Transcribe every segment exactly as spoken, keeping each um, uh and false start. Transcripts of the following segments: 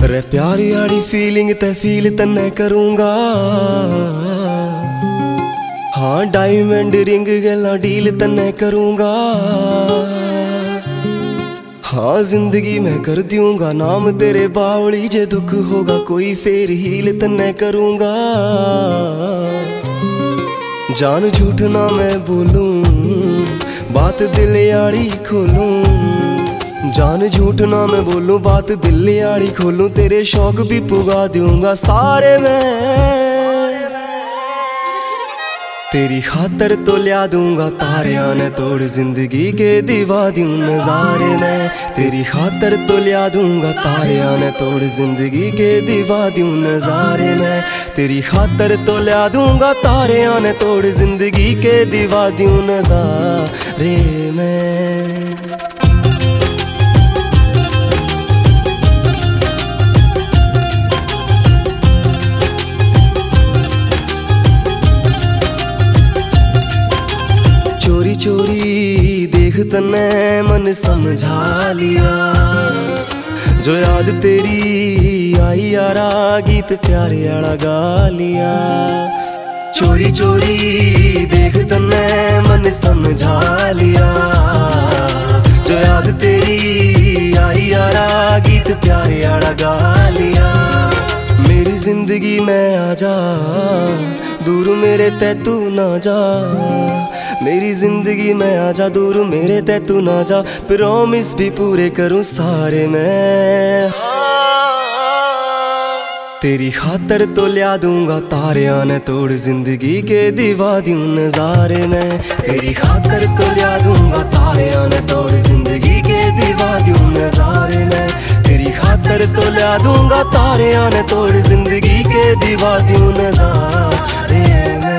रे प्यारी आड़ी फीलिंग ते फील तन्ने करूंगा। हाँ डायमंड रिंग गला डील तन्ने करूंगा। हाँ जिंदगी में कर दूंगा नाम तेरे बावली, जे दुख होगा कोई फेर हील तन्ने करूंगा। जान झूठ ना मैं बोलूं, बात दिल यारी खोलूं। जान झूठ ना मैं बोलूं, बात दिल यारी खोलूं। तेरे शौक भी पुगा दूंगा सारे मैं। तेरी खातर तो लिया दूंगा तारियां ने तोड़, जिंदगी के दिवा दूं नजारे में। तेरी खातर तो लिया दूंगा तारियां ने तोड़, जिंदगी के दिवा दूं नजारे में। तेरी खातर तो लिया दूंगा तारियां ने तोड़, जिंदगी के दिवा दूं नजारे में। चोरी चोरी देख तन्ने मन समझा लिया, जो याद तेरी आई यारा गीत प्यारे आला गा लिया। चोरी चोरी देख तन्ने मन समझा लिया, जो याद तेरी आई यारा गीत प्यारे आला गा लिया। मेरी जिंदगी में आजा, दूर मेरे ते तू ना जा। मेरी जिंदगी में आजा, दूर मेरे ते तू ना जा। प्रॉमिस भी पूरे करूं सारे मैं। तेरी खातर तो लिया दूंगा तारियां ने तोड़, जिंदगी के दिवा दूं नजारे में। तेरी खातर तो लिया दूंगा तारियां ने तोड़, जिंदगी के दिवा दूं नजारे में। तेरी खातर तो लिया दूंगा तारियां ने तोड़, जिंदगी के दिवा दूं नजारे में।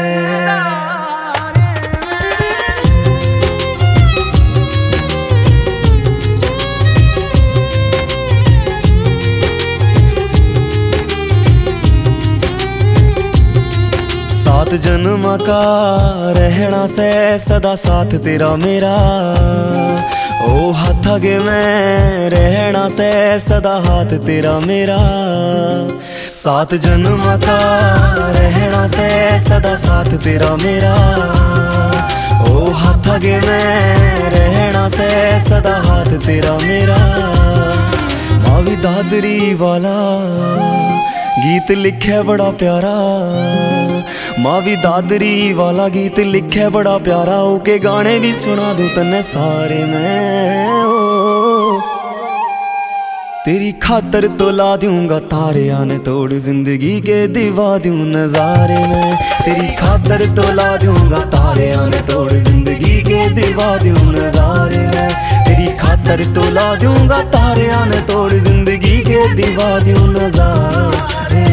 सात जन्म का रहना से सदा साथ तेरा मेरा, ओ हाथ आगे मैं रहना से सदा हाथ तेरा मेरा। सात जन्म का रहना से सदा साथ तेरा मेरा, ओ हाथ आगे मैं रहना से सदा हाथ तेरा मेरा। मावी दादरी वाला गीत लिखे बड़ा प्यारा, मावी दादरी वाला गीत लिखे बड़ा प्यारा। ओके गाने भी सुना दूं तन्ने सारे मैं। ओ तेरी खातर तो ला दूंगा तारियां ने तोड़, जिंदगी के दिवा दूं नजारे में। तेरी खातर तो ला दूंगा तारियां ने तोड़, जिंदगी के दिवा दूं नजारे में। तेरी खातर तो ला दूंगा तारियां ने तोड़, जिंदगी के दिवा दूं नजारे